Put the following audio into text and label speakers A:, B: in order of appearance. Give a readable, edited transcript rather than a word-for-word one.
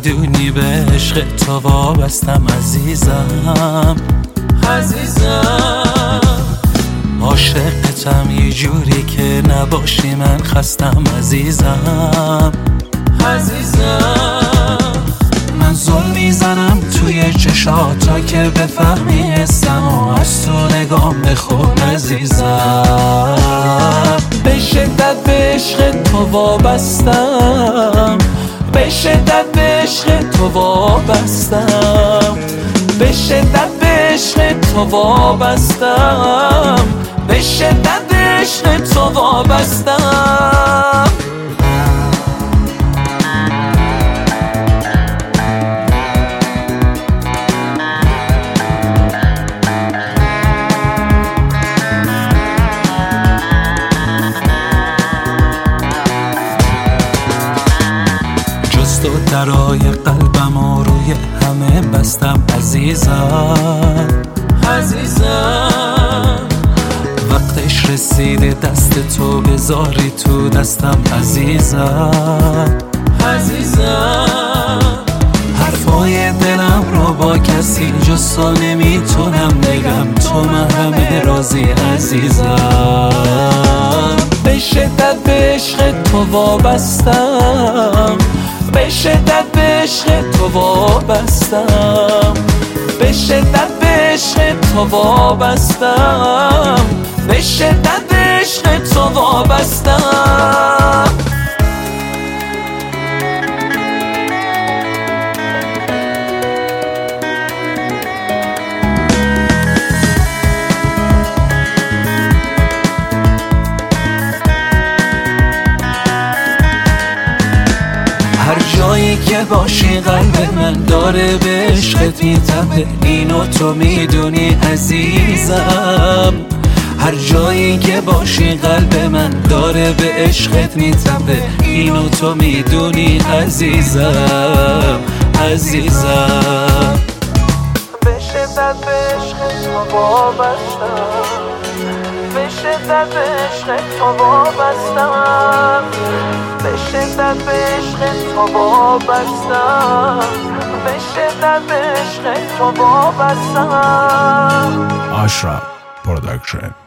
A: میدونی به عشق تو وابستم عزیزم عاشقتم یه جوری که نباشی من خستم عزیزم من زل میزنم توی چشاتا که بفهمی حسم و از تو نگام بخون عزیزم به شدت به عشق تو وابستم به شدت به عشق تو وابستم به شدت به عشق تو وابستم به شدت به عشق تو وابستم تو درای قلبم و روی همه بستم عزیزم وقتش رسیده دست تو بذاری تو دستم عزیزم حرفای دلم رو با کسی جز تو نمیتونم بگم تو محرم رازی عزیزم به شدت به عشق تو وابستم به شدت به عشق تو وابستم به شدت به عشق تو وابستم به شدت به عشق تو وابستم هر جایی که باشی قلب من داره به عشقت میتپه اینو تو میدونی عزیزم هر جایی که باشی قلب من داره به عشقت میتپه اینو تو میدونی عزیزم به شدت به عشق تو وابستم به شدت به عشق تو وابستم به شدت به عشق تو وابستم به شدت به عشق تو وابستم
B: Ashram Production